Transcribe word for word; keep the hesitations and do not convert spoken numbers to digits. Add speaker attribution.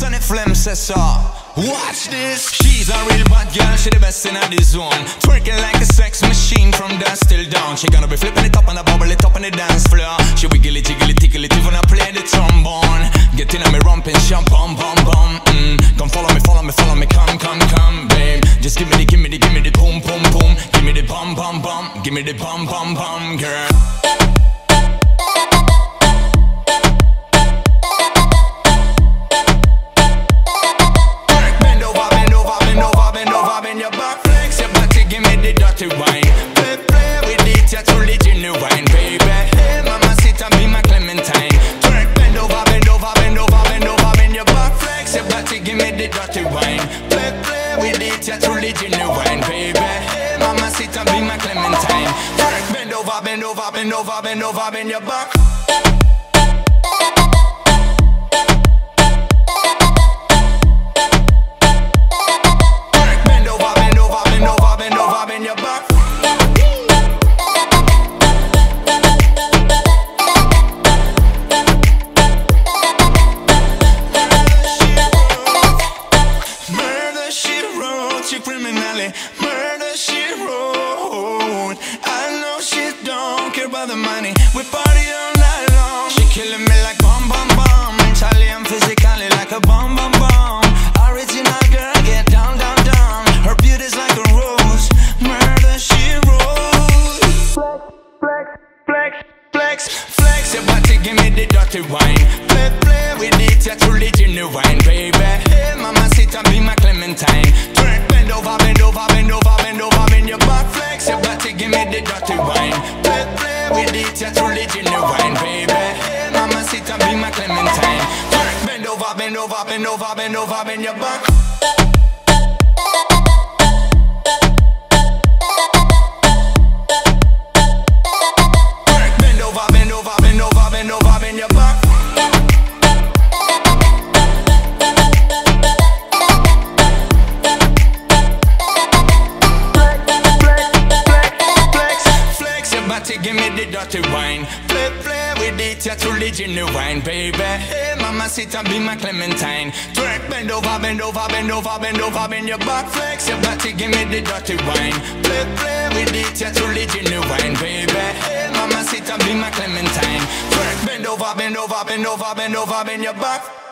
Speaker 1: Sonny Flem says so. Watch this. She's a real bad girl, she the best in the zone. Twerking like a sex machine from dusk till dawn. She gonna be flipping it up and a bubble it up on the dance floor. She wiggly jiggly tickly it when I play the trombone. Get in on me rumping, shum bum bum bum. Mm. Come follow me, follow me, follow me, come come come, babe. Just give me the, give me the, give me the boom boom boom. Give me the bum bum bum, give me the bum bum bum, girl. Wine. Play, play with it, you're truly genuine, baby. Hey, mama, sit and be my Clementine. Twerk, bend over, bend over, bend over, bend over, bend your back, flex your body, give me the dirty wine. Play, play with it, you're truly genuine, baby. Hey, mama, sit and be my Clementine. Twerk, bend over, bend over, bend over, bend over, bend your back. Criminally, murder she wrote. I know she don't care about the money. We party all night long. She killing me like bomb bomb bomb. Mentally and physically like a bomb bomb bomb. Original girl, get down down down. Her beauty's like a rose. Murder she wrote. Flex, flex, flex, flex your body, give me the dirty wine. Play, play with it, you're truly genuine, baby. Hey, mama, sit and be my Clementine. Bend over, bend over, bend over, bend over, bend your back, flex your body, give me the dirty wine. Play, play with it, you're truly genuine, baby. Hey, mama, sit and be my Clementine. Bend over, bend over, bend over, bend over, bend your back. Bend over, bend over, bend over, bend over, bend your back. Give me the dirty wine. Play, play with it, you're truly genuine, baby. Hey, mama, sit and be my Clementine. Twerk, bend over, bend over, bend over, bend over, bend your back, flex your body, give me the dirty wine. Play, play with it, you're truly genuine, baby. Hey, mama, sit and be my Clementine. Twerk, bend over, bend over, bend over, bend over, bend your back.